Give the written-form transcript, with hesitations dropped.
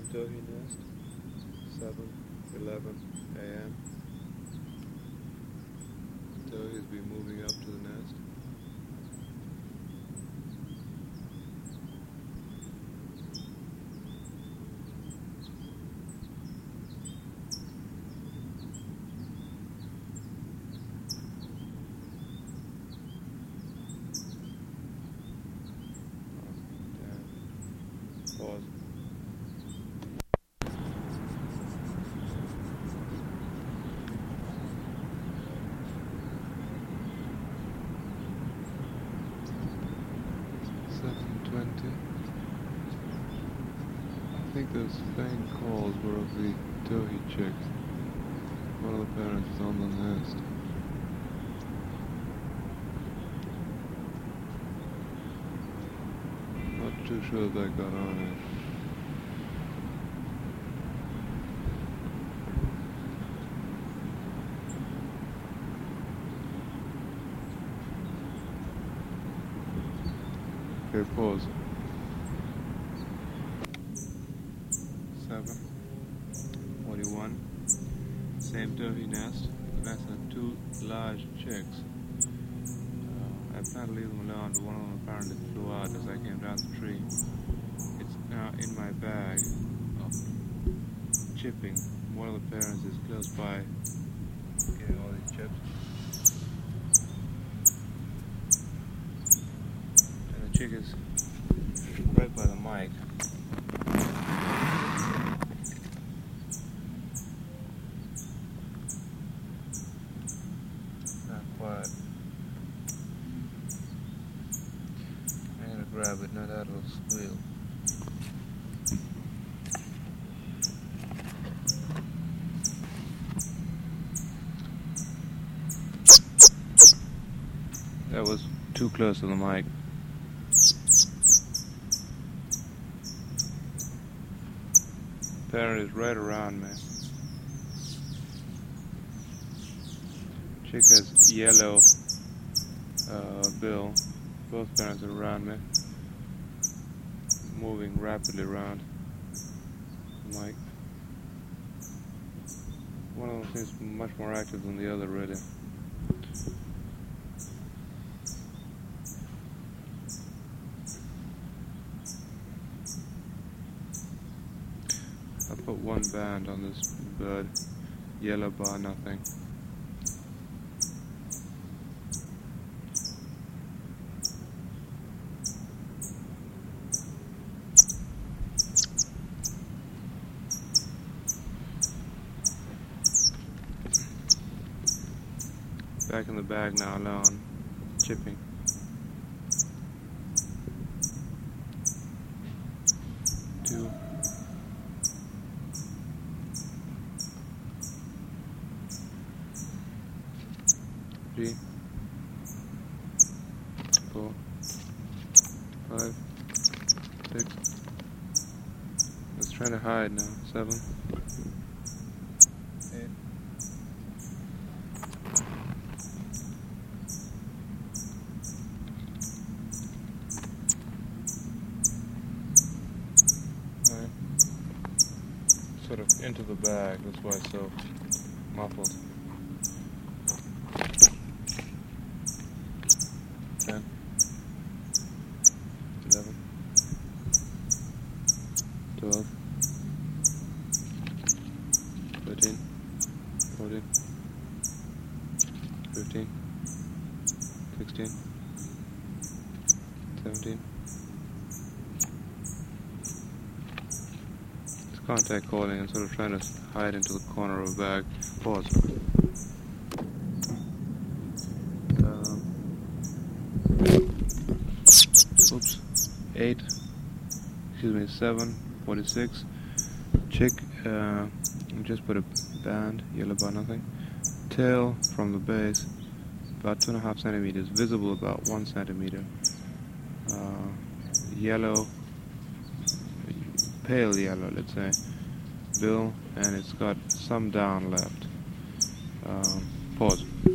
Towhee nest, 7:11 a.m. Towhee has been moving up to the nest. Pause. I think those faint calls were of the towhee chicks. One of the parents is on the nest. Not too sure if that got on it. Okay, pause. 7:41. Same towhee nest. The nest had two large chicks. I planned to leave them alone, but one of them apparently flew out as I came down the tree. It's now in my bag of chipping. One of the parents is close by getting all these chips. And the chick is right by the mic. Not quiet. I'm gonna grab it, not that little squeal. That was too close to the mic. Parent is right around me. Chick has yellow bill. Both parents are around me. Moving rapidly around the mic. One of them seems much more active than the other, really. I put one band on this bird, yellow bar, nothing. Back in the bag now, alone, chipping. Two. Three, 4, 5, 6. It's trying to hide now. 7, 8. Sort of into the bag, that's why it's so muffled. 10, 11, 12, 13, 14, 15, 16, 17. It's contact calling and sort of trying to hide into the corner of a bag. Pause. Oops. 8. Excuse me. 7:46. Chick. Just put a band. Yellow bar, nothing. Tail from the base, about 2.5 centimeters. Visible about 1 centimeter. Yellow. Pale yellow, let's say. Bill, and it's got some down left. Pause.